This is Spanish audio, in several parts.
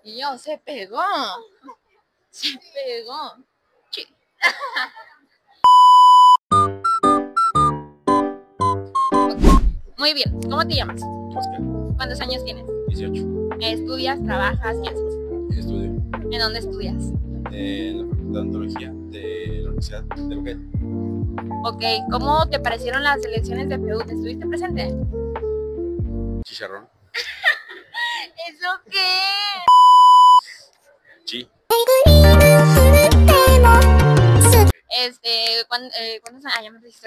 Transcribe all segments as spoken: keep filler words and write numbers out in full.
Y yo, se pegó. Se pegó. Sí. Muy bien. ¿Cómo te llamas? Oscar. ¿Cuántos años tienes? dieciocho. ¿Estudias? ¿Trabajas? ¿Qué haces? Estudio ¿En dónde estudias? en la Facultad de Odontología de la Universidad de Luquet. Ok. ¿Cómo te parecieron las elecciones de P U? ¿Estuviste presente? Chicharrón. ¿Eso qué? Sí. Este, ¿cuán- eh, ¿cuántos años? Ah, ya me dijiste.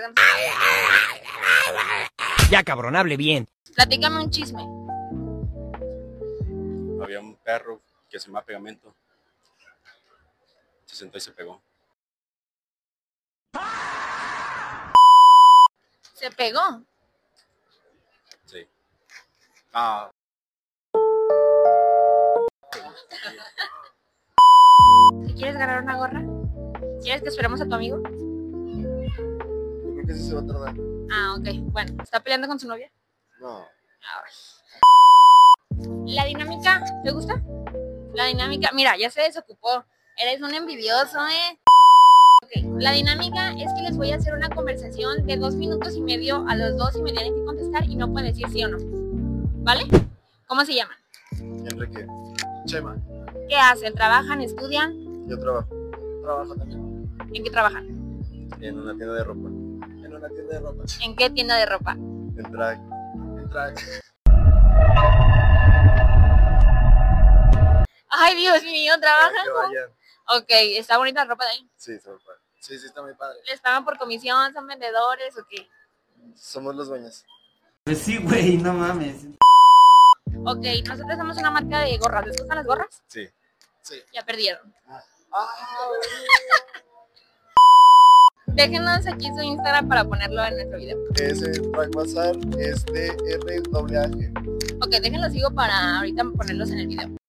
Ya, cabrón, hable bien. Platícame un chisme. Había un perro que se llama Pegamento. Se sentó y se pegó. ¿Se pegó? Sí. Ah. ¿Te quieres ganar una gorra? ¿Quieres que esperemos a tu amigo? Yo creo que sí se va a tardar. Ah, ok. Bueno, ¿está peleando con su novia? No. Ay. La dinámica, ¿te gusta? La dinámica, mira, ya se desocupó. Eres un envidioso, ¿eh? Okay. La dinámica es que les voy a hacer una conversación de dos minutos y medio a los dos y me tienen que contestar y no pueden decir sí o no. ¿Vale? ¿Cómo se llaman? Enrique. Chema. ¿Qué hacen? ¿Trabajan? ¿Estudian? Yo trabajo. Trabajo también. ¿En qué trabajan? En una tienda de ropa. En una tienda de ropa. ¿En qué tienda de ropa? En drag. En drag. Ay, Dios mío, ¿trabajan? Para que vayan. Ok, ¿está bonita la ropa de ahí? Sí, está muy padre. Sí, sí, está muy padre. ¿Les pagan por comisión? ¿Son vendedores o qué? Somos los dueños. Pues sí, güey, no mames. Ok, nosotros somos una marca de gorras. ¿Les gustan las gorras? Sí. Sí. Ya perdieron. Ah, Déjenos aquí su Instagram para ponerlo en nuestro video. es el Drag Bazar, es D R A G. Ok, déjenlos sigo para ahorita ponerlos en el video.